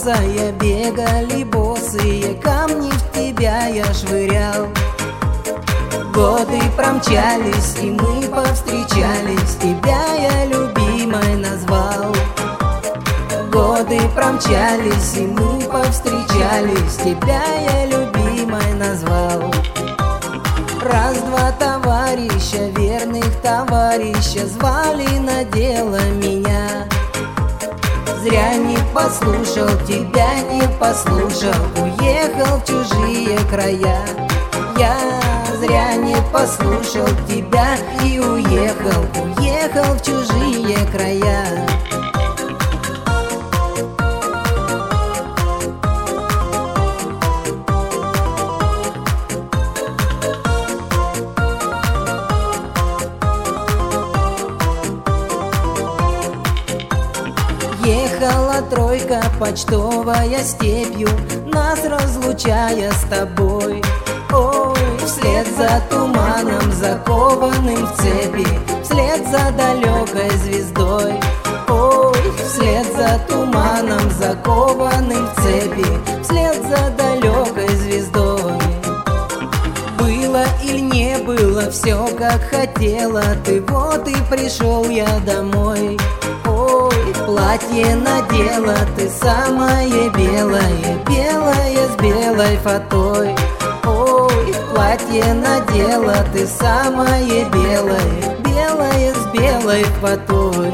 курносая, бегали босые, камни в тебя я швырял. Годы промчались, и мы повстречались, тебя я любимой назвал. Годы промчались, и мы повстречались, тебя я любимой назвал. Раз-два товарища, верных товарища, звали на дело меня. Зря не послушал, тебя не послушал, уехал в чужие края. Я зря не послушал тебя и уехал в чужие края. Ехала тройка почтовая степью, нас разлучая с тобой. Ой, вслед за туманом, закованным в цепи, вслед за далекой звездой. Ой, вслед за туманом, закованным в цепи, вслед за далекой звездой. Было или не было, все как хотела ты, вот и пришел я домой. Ой, платье надела ты самое белое, белое с белой фатой. Ой, платье надела ты самое белое, белое с белой фатой.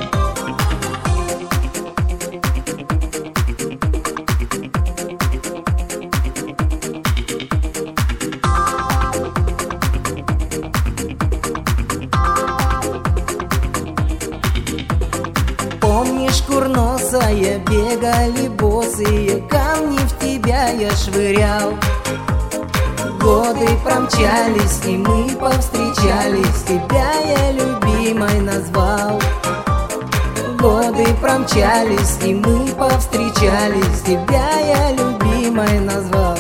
Помнишь, курносая, бегали босые, камни в тебя я швырял. Годы промчались, и мы повстречались, тебя я любимой назвал. Годы промчались, и мы повстречались, тебя я любимой назвал.